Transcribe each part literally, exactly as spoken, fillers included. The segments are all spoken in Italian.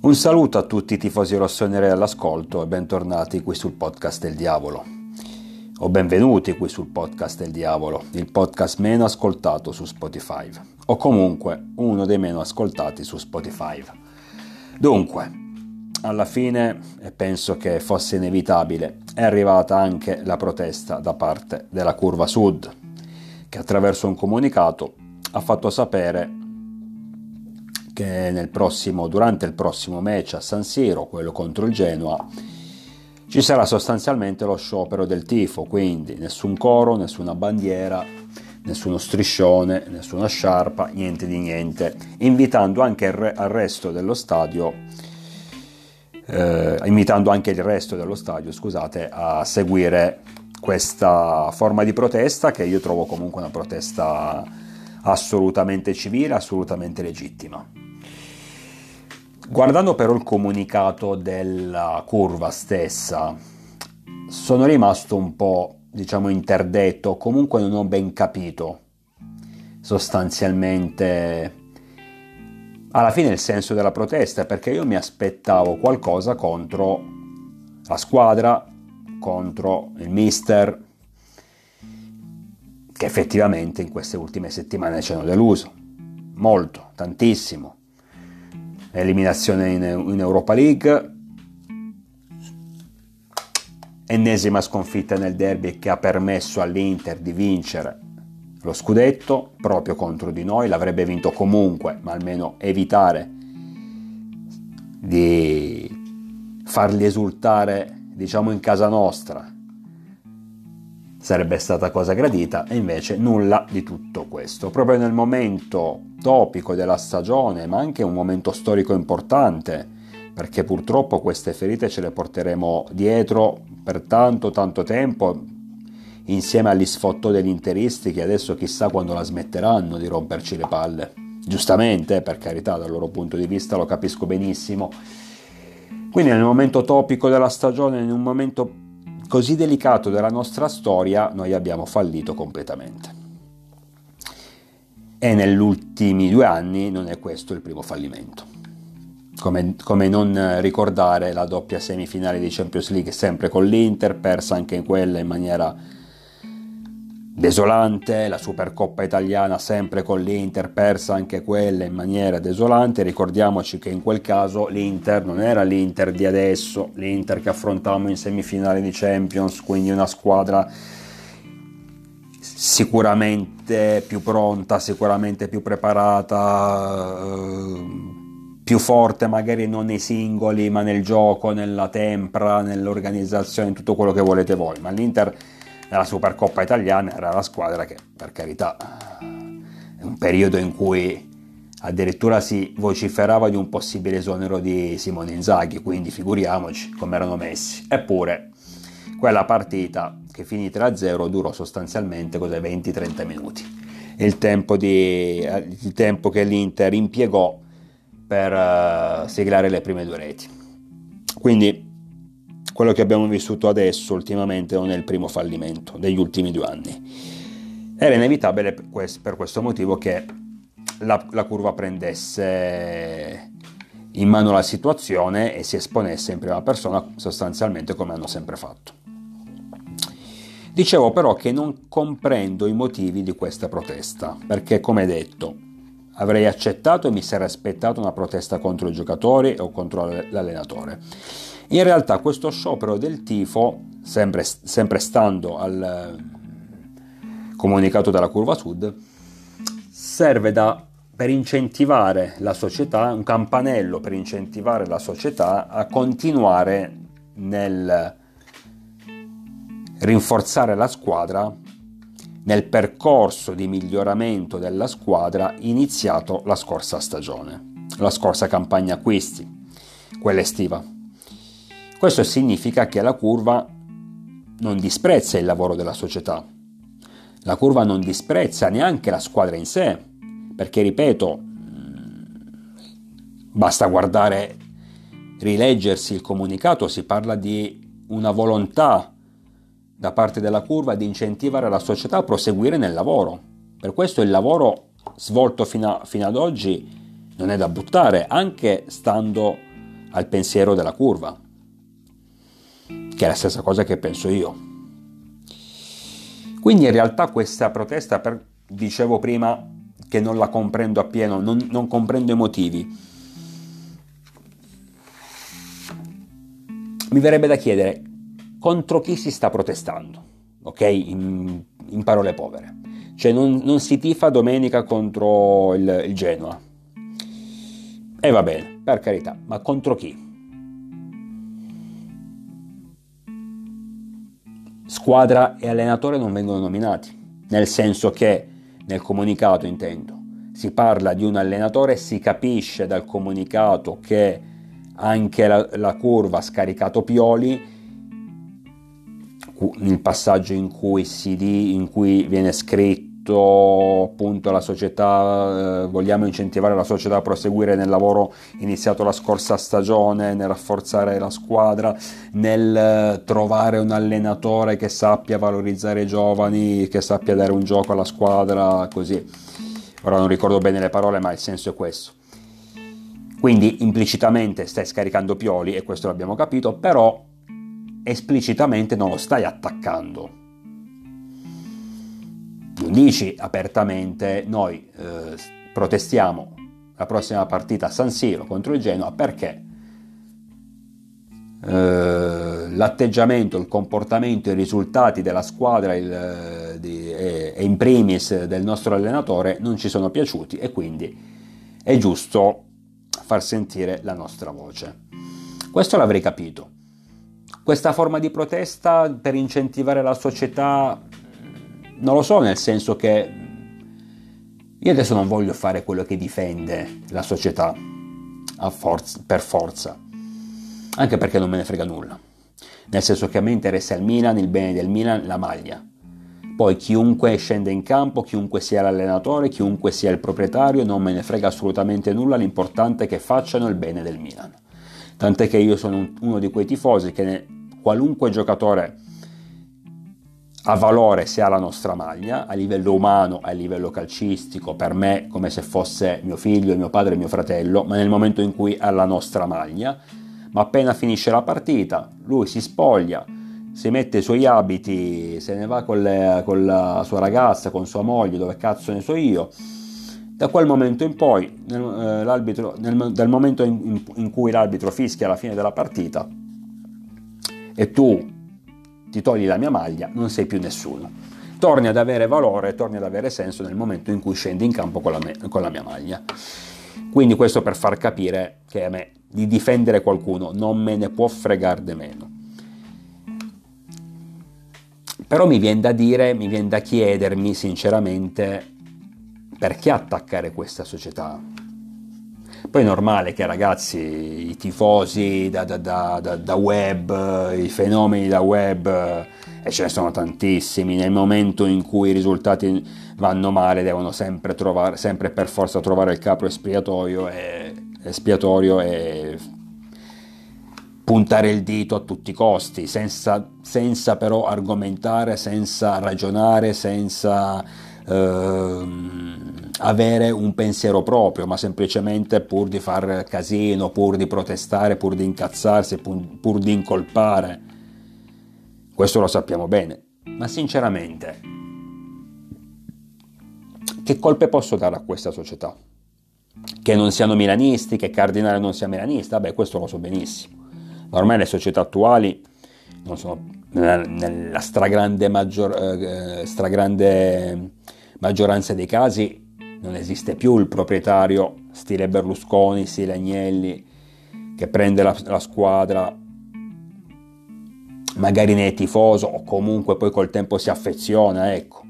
Un saluto a tutti i tifosi rossoneri all'ascolto e bentornati qui sul podcast del diavolo. O benvenuti qui sul podcast del diavolo, il podcast meno ascoltato su Spotify, o comunque uno dei meno ascoltati su Spotify. Dunque, alla fine, e penso che fosse inevitabile, è arrivata anche la protesta da parte della Curva Sud, che attraverso un comunicato ha fatto sapere che nel prossimo, durante il prossimo match a San Siro, quello contro il Genoa, ci sarà sostanzialmente lo sciopero del tifo, quindi nessun coro, nessuna bandiera, nessuno striscione, nessuna sciarpa, niente di niente, invitando anche il, re, al resto dello stadio, eh, invitando anche il resto dello stadio, scusate, a seguire questa forma di protesta che io trovo comunque una protesta assolutamente civile, assolutamente legittima. Guardando però il comunicato della curva stessa, sono rimasto un po', diciamo, interdetto, comunque non ho ben capito sostanzialmente alla fine il senso della protesta, perché io mi aspettavo qualcosa contro la squadra, contro il mister, che effettivamente in queste ultime settimane ci hanno deluso, molto, tantissimo. Eliminazione in, in Europa League, ennesima sconfitta nel derby che ha permesso all'Inter di vincere lo scudetto proprio contro di noi, l'avrebbe vinto comunque, ma almeno evitare di farli esultare, diciamo, in casa nostra sarebbe stata cosa gradita, e invece nulla di tutto questo. Proprio nel momento topico della stagione, ma anche un momento storico importante, perché purtroppo queste ferite ce le porteremo dietro per tanto tanto tempo, insieme agli sfottò degli interisti che adesso chissà quando la smetteranno di romperci le palle. Giustamente, per carità, dal loro punto di vista lo capisco benissimo. Quindi nel momento topico della stagione, in un momento così delicato della nostra storia, noi abbiamo fallito completamente. E negli ultimi due anni non è questo il primo fallimento. Come, come non ricordare la doppia semifinale di Champions League sempre con l'Inter, persa anche in quella in maniera desolante, la Supercoppa italiana sempre con l'Inter, persa anche quella in maniera desolante. Ricordiamoci che in quel caso l'Inter non era l'Inter di adesso, l'Inter che affrontammo in semifinale di Champions, quindi una squadra sicuramente più pronta, sicuramente più preparata, eh, più forte magari non nei singoli, ma nel gioco, nella tempra, nell'organizzazione, in tutto quello che volete voi. Ma l'Inter nella Supercoppa italiana era la squadra che, per carità, è un periodo in cui addirittura si vociferava di un possibile esonero di Simone Inzaghi, quindi figuriamoci come erano messi. Eppure quella partita che finì tre a zero durò sostanzialmente cos'è, venti trenta minuti, il tempo, di, il tempo che l'Inter impiegò per uh, siglare le prime due reti. Quindi quello che abbiamo vissuto adesso ultimamente non è il primo fallimento degli ultimi due anni. Era inevitabile per questo motivo che la, la curva prendesse in mano la situazione e si esponesse in prima persona, sostanzialmente come hanno sempre fatto. Dicevo però che non comprendo i motivi di questa protesta, perché come detto avrei accettato e mi sarei aspettato una protesta contro i giocatori o contro l'allenatore. In realtà questo sciopero del tifo, sempre, sempre stando al comunicato della Curva Sud, serve da, per incentivare la società, un campanello per incentivare la società a continuare nel rinforzare la squadra nel percorso di miglioramento della squadra iniziato la scorsa stagione, la scorsa campagna acquisti, quella estiva. Questo significa che la curva non disprezza il lavoro della società, la curva non disprezza neanche la squadra in sé, perché ripeto, basta guardare, rileggersi il comunicato, si parla di una volontà da parte della curva di incentivare la società a proseguire nel lavoro. Per questo il lavoro svolto fino, a, fino ad oggi non è da buttare, anche stando al pensiero della curva, che è la stessa cosa che penso io. Quindi in realtà questa protesta, per, dicevo prima che non la comprendo appieno, non, non comprendo i motivi. Mi verrebbe da chiedere contro chi si sta protestando, ok? In, in parole povere. Cioè non, non si tifa domenica contro il, il Genoa. E va bene, per carità, ma contro chi? Squadra e allenatore non vengono nominati, nel senso che nel comunicato, intendo, si parla di un allenatore, si capisce dal comunicato che anche la, la curva ha scaricato Pioli, nel passaggio in cui, si di, in cui viene scritto appunto la società, eh, vogliamo incentivare la società a proseguire nel lavoro iniziato la scorsa stagione, nel rafforzare la squadra, nel eh, trovare un allenatore che sappia valorizzare i giovani, che sappia dare un gioco alla squadra, così. Ora non ricordo bene le parole, ma il senso è questo. Quindi implicitamente stai scaricando Pioli, e questo l'abbiamo capito, però esplicitamente non lo stai attaccando. Non dici apertamente noi eh, protestiamo la prossima partita a San Siro contro il Genoa perché eh, l'atteggiamento, il comportamento, i risultati della squadra il, di, e, e in primis del nostro allenatore non ci sono piaciuti, e quindi è giusto far sentire la nostra voce. Questo l'avrei capito. Questa forma di protesta per incentivare la società, non lo so, nel senso che io adesso non voglio fare quello che difende la società a forza, per forza, anche perché non me ne frega nulla, nel senso che a me interessa il Milan, il bene del Milan, la maglia. Poi chiunque scende in campo, chiunque sia l'allenatore, chiunque sia il proprietario, non me ne frega assolutamente nulla, l'importante è che facciano il bene del Milan. Tant'è che io sono uno di quei tifosi che ne, qualunque giocatore ha valore se ha la nostra maglia, a livello umano, a livello calcistico, per me come se fosse mio figlio, mio padre, mio fratello, ma nel momento in cui ha la nostra maglia, ma appena finisce la partita, lui si spoglia, si mette i suoi abiti, se ne va con, le, con la sua ragazza, con sua moglie, dove cazzo ne so io. Da quel momento in poi, nel, eh, l'arbitro, nel, dal momento in, in, in cui l'arbitro fischia alla fine della partita e tu ti togli la mia maglia, non sei più nessuno. Torni ad avere valore, torni ad avere senso nel momento in cui scendi in campo con la, me, con la mia maglia. Quindi questo per far capire che a me di difendere qualcuno non me ne può fregare di meno. Però mi viene da dire, mi viene da chiedermi sinceramente perché attaccare questa società. Poi è normale che ragazzi, i tifosi da, da, da, da web, i fenomeni da web, e ce ne sono tantissimi, nel momento in cui i risultati vanno male devono sempre trovare, sempre per forza trovare il capro espiatorio e, espiatorio e puntare il dito a tutti i costi, senza, senza però argomentare, senza ragionare, senza ehm, avere un pensiero proprio, ma semplicemente pur di far casino, pur di protestare, pur di incazzarsi, pur, pur di incolpare. Questo lo sappiamo bene, ma sinceramente che colpe posso dare a questa società? Che non siano milanisti, che Cardinale non sia milanista? Beh, questo lo so benissimo. Ma ormai le società attuali non sono nella stragrande, maggior, eh, stragrande maggioranza dei casi non esiste più il proprietario stile Berlusconi, stile Agnelli, che prende la, la squadra, magari ne è tifoso o comunque poi col tempo si affeziona, ecco,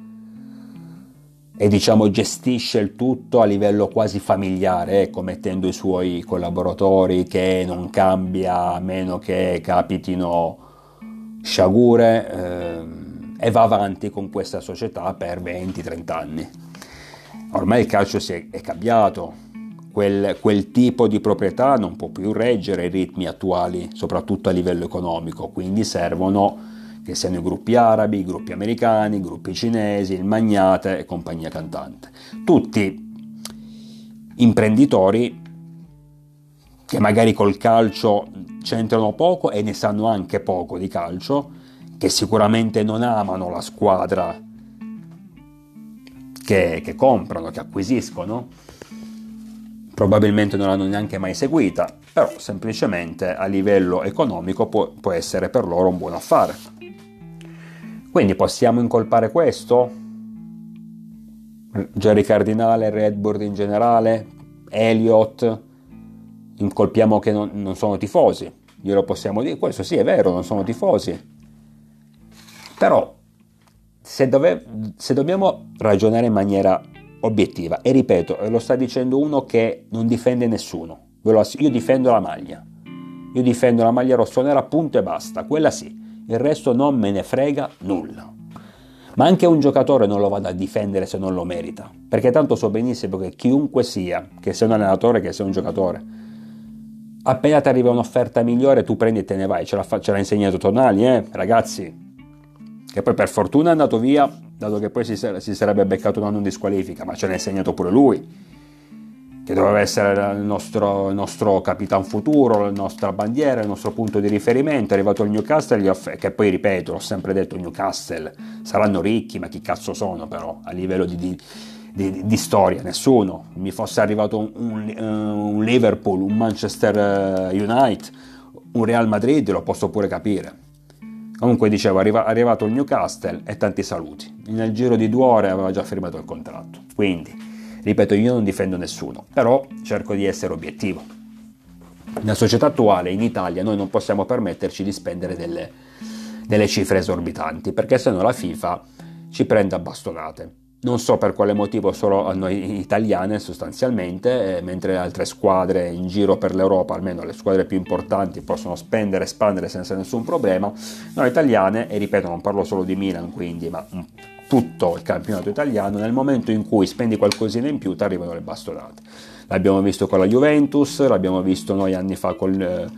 e diciamo gestisce il tutto a livello quasi familiare, ecco, mettendo i suoi collaboratori, che non cambia a meno che capitino sciagure, ehm, e va avanti con questa società per venti trenta anni. Ormai il calcio si è, è cambiato, quel, quel tipo di proprietà non può più reggere i ritmi attuali, soprattutto a livello economico, quindi servono che siano i gruppi arabi, i gruppi americani, i gruppi cinesi, il magnate e compagnia cantante. Tutti imprenditori che magari col calcio c'entrano poco e ne sanno anche poco di calcio, che sicuramente non amano la squadra che, che comprano, che acquisiscono, probabilmente non l'hanno neanche mai seguita, però semplicemente a livello economico può, può essere per loro un buon affare. Quindi possiamo incolpare questo? Jerry Cardinale, Red Bull in generale, Elliott, incolpiamo che non, non sono tifosi, glielo possiamo dire, questo sì è vero, non sono tifosi, però se, dove, se dobbiamo ragionare in maniera obiettiva, e ripeto, lo sta dicendo uno che non difende nessuno, io difendo la maglia, io difendo la maglia rossonera, punto e basta, quella sì, il resto non me ne frega nulla. Ma anche un giocatore non lo vado a difendere se non lo merita, perché tanto so benissimo che chiunque sia, che sia un allenatore, che sia un giocatore, appena ti arriva un'offerta migliore tu prendi e te ne vai, ce l'ha, ce l'ha insegnato Tonali, eh, ragazzi, che poi per fortuna è andato via, dato che poi si, si sarebbe beccato un anno in disqualifica, ma ce l'ha insegnato pure lui, che doveva essere il nostro, il nostro capitan futuro, la nostra bandiera, il nostro punto di riferimento. È arrivato il Newcastle, che poi ripeto, l'ho sempre detto, Newcastle saranno ricchi, ma chi cazzo sono però a livello di, di, di, di storia? Nessuno. Mi fosse arrivato un, un, un Liverpool, un Manchester United, un Real Madrid, lo posso pure capire. Comunque dicevo, è arrivato il Newcastle e tanti saluti. Nel giro di due ore aveva già firmato il contratto. Quindi, ripeto, io non difendo nessuno, però cerco di essere obiettivo. Nella società attuale, in Italia, noi non possiamo permetterci di spendere delle, delle cifre esorbitanti, perché sennò la FIFA ci prende a bastonate. Non so per quale motivo, solo a noi italiane sostanzialmente, eh, mentre altre squadre in giro per l'Europa, almeno le squadre più importanti, possono spendere e spandere senza nessun problema. Noi italiane, e ripeto, non parlo solo di Milan quindi, ma un tutto il campionato italiano, nel momento in cui spendi qualcosina in più ti arrivano le bastonate. L'abbiamo visto con la Juventus, l'abbiamo visto noi anni fa col,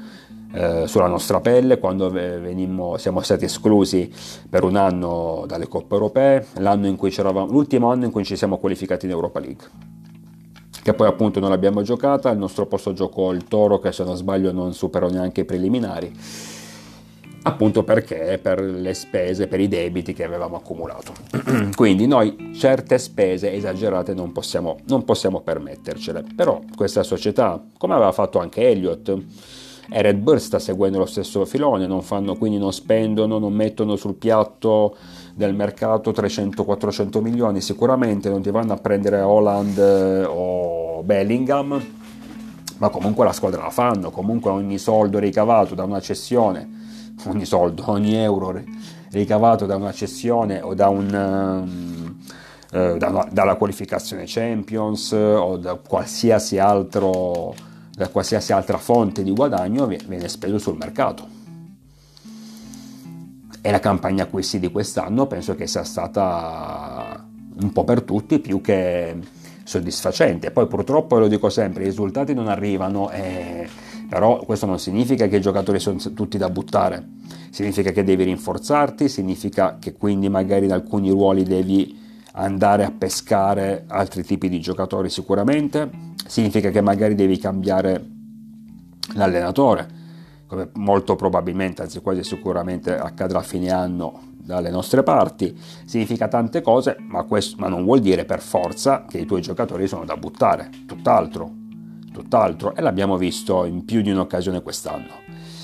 eh, sulla nostra pelle quando venimmo, siamo stati esclusi per un anno dalle coppe europee, l'anno in cui c'eravamo, l'ultimo anno in cui ci siamo qualificati in Europa League, che poi appunto non l'abbiamo giocata, al nostro posto giocò il Toro, che se non sbaglio non superò neanche i preliminari, appunto perché per le spese, per i debiti che avevamo accumulato. Quindi noi certe spese esagerate non possiamo, non possiamo permettercele, però questa società, come aveva fatto anche Elliott, e Red Bull sta seguendo lo stesso filone, non fanno, quindi non spendono, non mettono sul piatto del mercato trecento quattrocento milioni, sicuramente non ti vanno a prendere Holland o Bellingham, ma comunque la squadra la fanno, comunque ogni soldo ricavato da una cessione, ogni soldo, ogni euro ricavato da una cessione o da un, eh, da una, dalla qualificazione Champions o da qualsiasi altro, da qualsiasi altra fonte di guadagno viene speso sul mercato. E la campagna acquisti di quest'anno penso che sia stata un po' per tutti più che soddisfacente. Poi purtroppo, lo dico sempre, i risultati non arrivano, e però questo non significa che i giocatori sono tutti da buttare, significa che devi rinforzarti, significa che quindi magari in alcuni ruoli devi andare a pescare altri tipi di giocatori sicuramente, significa che magari devi cambiare l'allenatore, come molto probabilmente, anzi quasi sicuramente accadrà a fine anno dalle nostre parti, significa tante cose, ma questo ma non vuol dire per forza che i tuoi giocatori sono da buttare, tutt'altro, tutt'altro, e l'abbiamo visto in più di un'occasione quest'anno.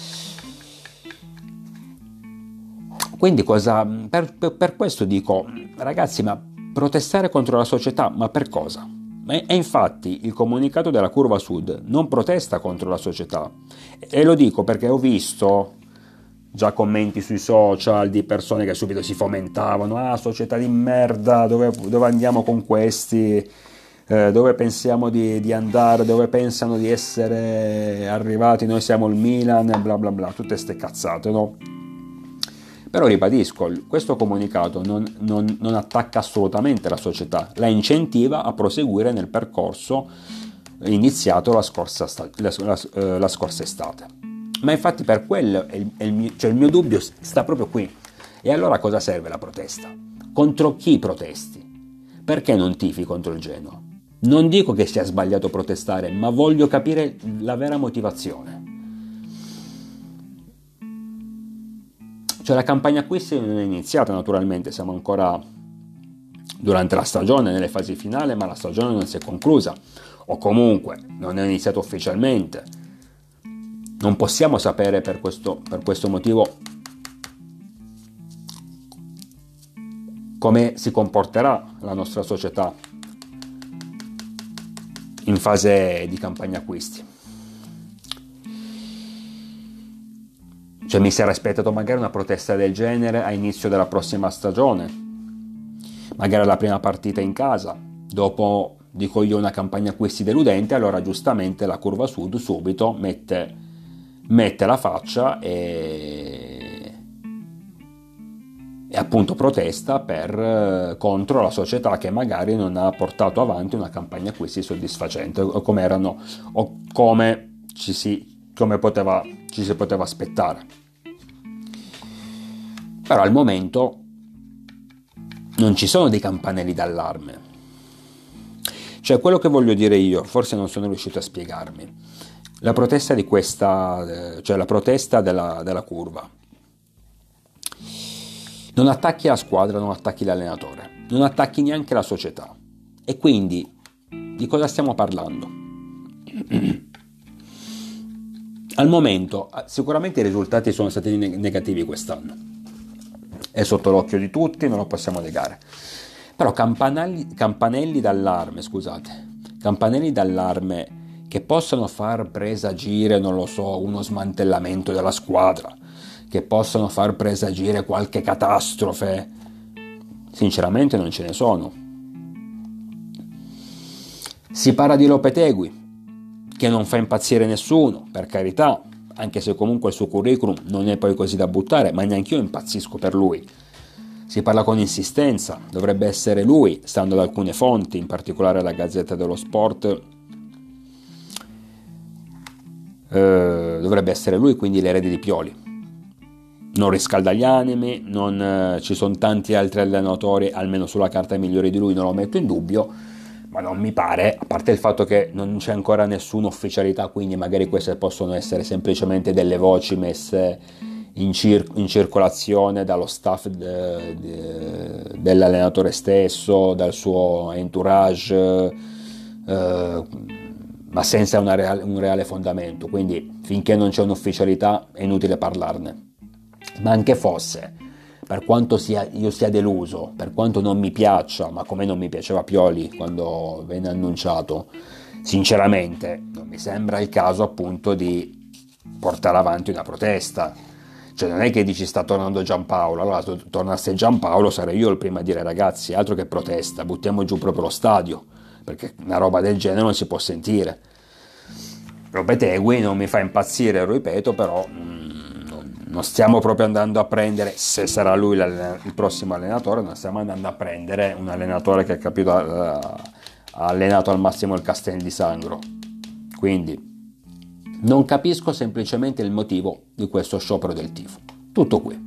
Quindi cosa, per, per, per questo dico, ragazzi, ma protestare contro la società, ma per cosa? E, e infatti il comunicato della Curva Sud non protesta contro la società, e lo dico perché ho visto già commenti sui social di persone che subito si fomentavano: ah, società di merda, dove, dove andiamo con questi, eh, dove pensiamo di, di andare, dove pensano di essere arrivati, noi siamo il Milan, e bla bla bla, tutte ste cazzate, no? Però ribadisco, questo comunicato non, non, non attacca assolutamente la società, la incentiva a proseguire nel percorso iniziato la scorsa, la, la, la scorsa estate. Ma infatti per quello è il, è il, mio, cioè il mio dubbio sta proprio qui. E allora cosa serve la protesta? Contro chi protesti? Perché non tifi contro il Genoa? Non dico che sia sbagliato protestare, ma voglio capire la vera motivazione. Cioè la campagna acquisti non è iniziata naturalmente, siamo ancora durante la stagione, nelle fasi finali, ma la stagione non si è conclusa, o comunque non è iniziata ufficialmente. Non possiamo sapere per questo, per questo motivo come si comporterà la nostra società in fase di campagna acquisti. Cioè mi si era aspettato magari una protesta del genere a inizio della prossima stagione, magari la prima partita in casa, dopo dico io una campagna acquisti deludente, allora giustamente la Curva Sud subito mette, mette la faccia e, e appunto protesta per, contro la società che magari non ha portato avanti una campagna acquisti soddisfacente, o come erano, o come ci si, come poteva, ci si poteva aspettare. Però al momento non ci sono dei campanelli d'allarme. Cioè quello che voglio dire io, forse non sono riuscito a spiegarmi. La protesta di questa, cioè la protesta della, della curva. Non attacchi la squadra, non attacchi l'allenatore, non attacchi neanche la società. E quindi di cosa stiamo parlando? Al momento sicuramente i risultati sono stati negativi quest'anno. È sotto l'occhio di tutti, non lo possiamo negare. Però campanelli, campanelli d'allarme, scusate, campanelli d'allarme che possano far presagire, non lo so, uno smantellamento della squadra, che possano far presagire qualche catastrofe, sinceramente non ce ne sono. Si parla di Lopetegui, che non fa impazzire nessuno, per carità, anche se comunque il suo curriculum non è poi così da buttare, ma neanche io impazzisco per lui. Si parla con insistenza, dovrebbe essere lui, stando ad alcune fonti, in particolare la Gazzetta dello Sport, eh, dovrebbe essere lui quindi l'erede di Pioli. Non riscalda gli animi, non, eh, ci sono tanti altri allenatori, almeno sulla carta migliori di lui, non lo metto in dubbio, ma non mi pare, a parte il fatto che non c'è ancora nessuna ufficialità, quindi magari queste possono essere semplicemente delle voci messe in, cir- in circolazione dallo staff de- de- dell'allenatore stesso, dal suo entourage, eh, ma senza una reale, un reale fondamento, quindi finché non c'è un'ufficialità è inutile parlarne. Ma anche fosse, per quanto sia, io sia deluso, per quanto non mi piaccia, ma come non mi piaceva Pioli quando venne annunciato, sinceramente non mi sembra il caso appunto di portare avanti una protesta. Cioè non è che dici sta tornando Giampaolo, allora se tornasse Giampaolo sarei io il primo a dire ragazzi altro che protesta, buttiamo giù proprio lo stadio, perché una roba del genere non si può sentire. Lopetegui non mi fa impazzire, lo ripeto, però non stiamo proprio andando a prendere, se sarà lui il prossimo allenatore, non stiamo andando a prendere un allenatore che ha capito, ha allenato al massimo il Castel di Sangro. Quindi non capisco semplicemente il motivo di questo sciopero del tifo. Tutto qui.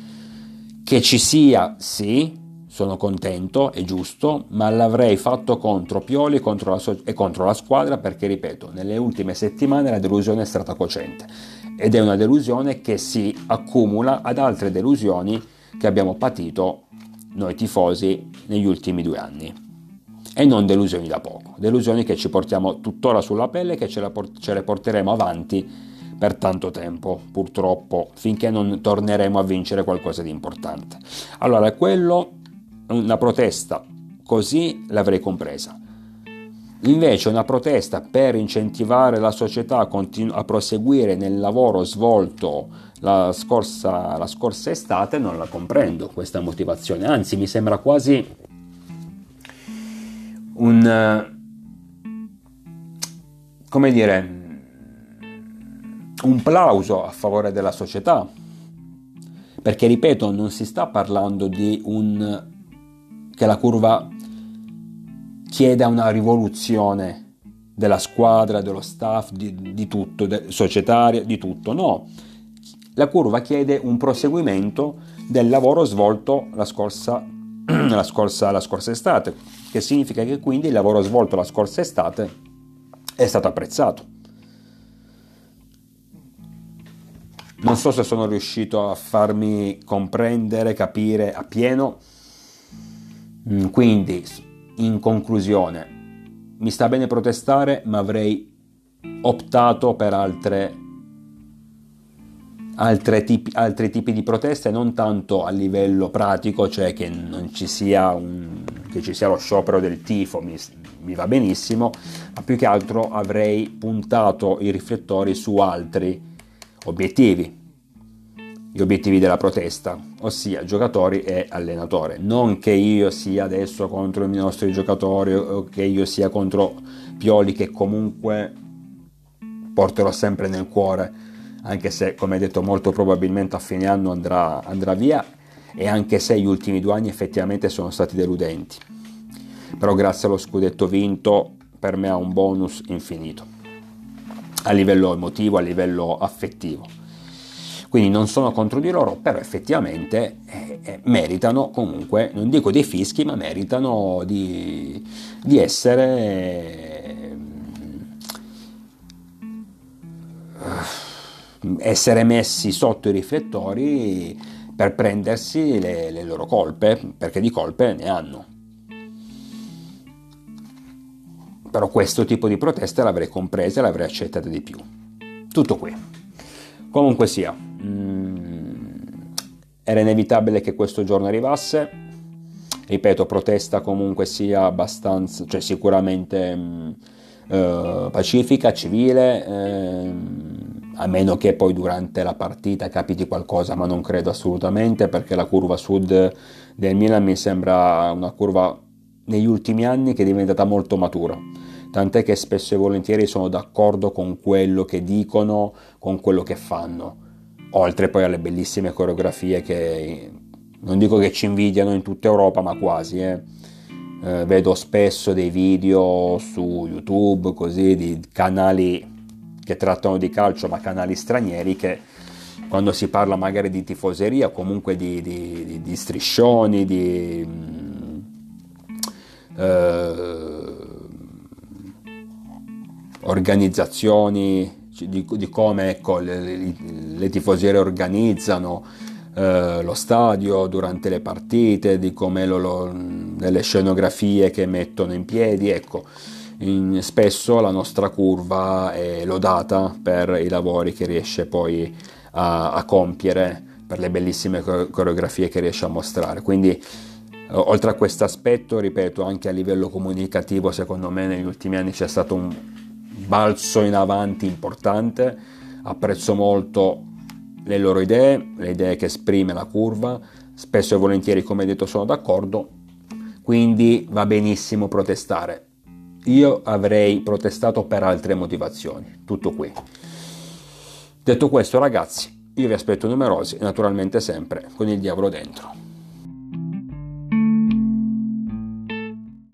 Che ci sia, sì, sono contento, è giusto, ma l'avrei fatto contro Pioli contro la so- e contro la squadra perché, ripeto, nelle ultime settimane la delusione è stata cocente ed è una delusione che si accumula ad altre delusioni che abbiamo patito noi tifosi negli ultimi due anni. E non delusioni da poco, delusioni che ci portiamo tuttora sulla pelle e che ce, la port- ce le porteremo avanti per tanto tempo, purtroppo, finché non torneremo a vincere qualcosa di importante. Allora, quello, una protesta così l'avrei compresa. Invece una protesta per incentivare la società a, continu- a proseguire nel lavoro svolto la scorsa, la scorsa estate, non la comprendo questa motivazione, anzi mi sembra quasi un, come dire, un plauso a favore della società, perché ripeto non si sta parlando di un che la curva chieda una rivoluzione della squadra, dello staff, di, di tutto, de, societaria, di tutto, no. La curva chiede un proseguimento del lavoro svolto la scorsa, la scorsa, la scorsa estate, che significa che quindi il lavoro svolto la scorsa estate è stato apprezzato. Non so se sono riuscito a farmi comprendere, capire appieno. Quindi, in conclusione, mi sta bene protestare, ma avrei optato per altre, altre tipi, altri tipi di proteste, non tanto a livello pratico, cioè che non ci sia un, che ci sia lo sciopero del tifo, mi, mi va benissimo, ma più che altro avrei puntato i riflettori su altri obiettivi, gli obiettivi della protesta, ossia giocatori e allenatore. Non che io sia adesso contro i nostri giocatori o che io sia contro Pioli, che comunque porterò sempre nel cuore, anche se, come detto, molto probabilmente a fine anno andrà, andrà via, e anche se gli ultimi due anni effettivamente sono stati deludenti. Però grazie allo scudetto vinto per me ha un bonus infinito, a livello emotivo, a livello affettivo. Quindi non sono contro di loro, però effettivamente eh, eh, meritano comunque, non dico dei fischi, ma meritano di, di essere eh, essere messi sotto i riflettori per prendersi le, le loro colpe, perché di colpe ne hanno. Però questo tipo di proteste l'avrei compresa e l'avrei accettata di più. Tutto qui. Comunque sia, mh, era inevitabile che questo giorno arrivasse. Ripeto, protesta comunque sia abbastanza, cioè sicuramente mh, eh, pacifica, civile, eh, a meno che poi durante la partita capiti qualcosa, ma non credo assolutamente, perché la curva sud del Milan mi sembra una curva negli ultimi anni che è diventata molto matura, tant'è che spesso e volentieri sono d'accordo con quello che dicono, con quello che fanno, oltre poi alle bellissime coreografie che non dico che ci invidiano in tutta Europa, ma quasi, eh. Eh, vedo spesso dei video su YouTube, così, di canali che trattano di calcio, ma canali stranieri, che quando si parla magari di tifoseria, comunque di, di, di, di striscioni, di eh, organizzazioni, di, di come ecco, le, le, le tifoserie organizzano eh, lo stadio durante le partite, di come lo, lo, delle scenografie che mettono in piedi, ecco. In, spesso la nostra curva è lodata per i lavori che riesce poi a, a compiere, per le bellissime coreografie che riesce a mostrare. Quindi oltre a questo aspetto, ripeto, anche a livello comunicativo secondo me negli ultimi anni c'è stato un balzo in avanti importante. Apprezzo molto le loro idee, le idee che esprime la curva, spesso e volentieri, come detto, sono d'accordo, quindi va benissimo protestare. Io avrei protestato per altre motivazioni, tutto qui. Detto questo, ragazzi, io vi aspetto numerosi, naturalmente sempre con il diavolo dentro.